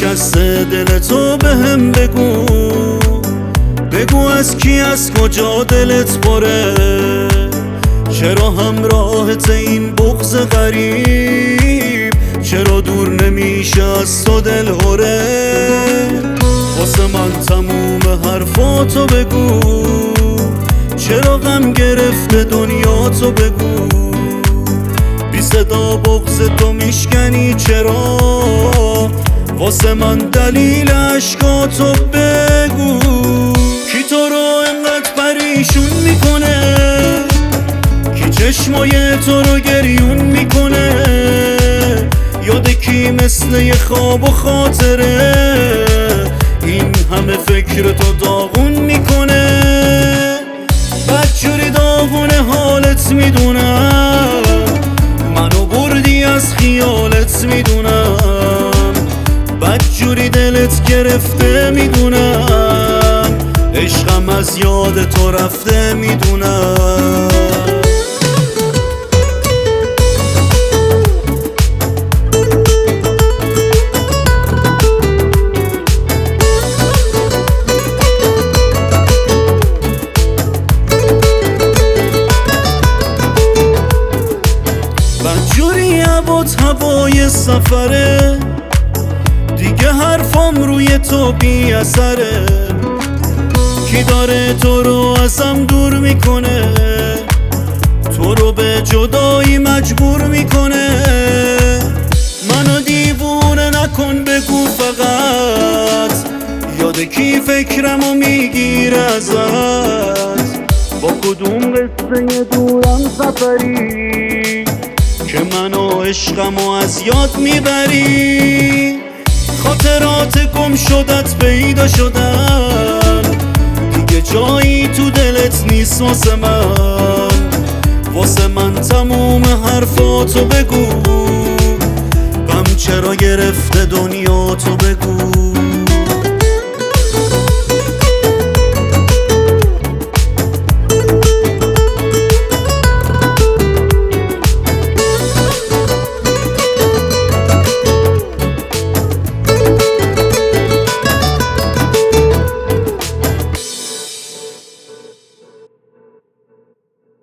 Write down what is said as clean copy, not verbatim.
شکسته دل تو بهم بگو، بگو از کی از کجا دلت پره، چرا همراهت این بغض غریب، چرا دور نمیشه از تو دل هره. واسه من تموم حرفاتو بگو، چرا غم گرفته دنیاتو بگو، بی صدا بغض تو میشکنی چرا، واسه من دلیل عشقاتو بگو. کی تو رو انقدر پریشون میکنه، کی چشمای تو رو گریون میکنه، یاد کی مثل یه خواب و خاطره، این همه فکر تو داغون میکنه. بدجوری داغون حالت میدونم، منو بردی از خیالت میدونم، بدجوری دلت گرفته میدونم، عشقم از یاد تو رفته میدونم. بدجوری عبات هوای سفره، دیگه حرفام روی تو بی اثره، کی داره تو رو ازم دور میکنه، تو رو به جدایی مجبور میکنه. منو دیوونه نکن بگو فقط، یاد کی فکرمو میگیره ازت، با کدوم قصه دورم سفری که منو عشقمو از یاد میبری. خاطرات گم شدت پیدا شدن، دیگه جایی تو دلت نیست واسه من، واسه من تموم حرفاتو بگو، غم چرا گرفته دنیا تو بگو.